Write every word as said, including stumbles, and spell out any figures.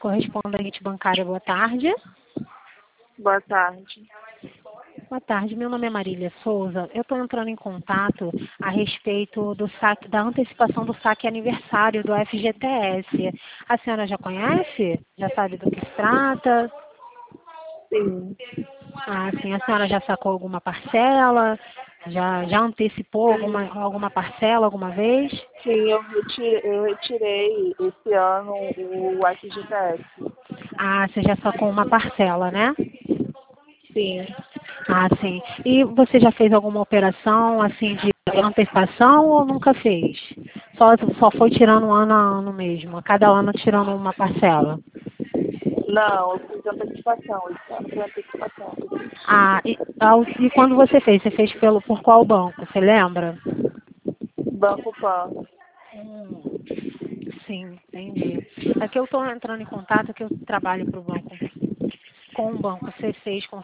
correspondente bancária. Boa tarde. Boa tarde. Boa tarde, meu nome é Marília Souza. Eu estou entrando em contato a respeito do saque, da antecipação do saque aniversário do F G T S. A senhora já conhece? Já sabe do que se trata? Sim. Ah, sim. A senhora já sacou alguma parcela? Já, já antecipou alguma, alguma parcela alguma vez? Sim, eu retirei, eu retirei esse ano o F G T S. Ah, você já sacou uma parcela, né? Sim. Ah, sim. E você já fez alguma operação assim de antecipação ou nunca fez? Só, só foi tirando ano a ano mesmo, a cada ano tirando uma parcela? Não, eu fiz antecipação. Esse ano foi antecipação. Ah, e, ao- e quando você fez? Você fez pelo, por qual banco? Você lembra? Banco Pan. Hum, sim, entendi. É que eu estou entrando em contato que eu trabalho para o banco, com o banco C seis, com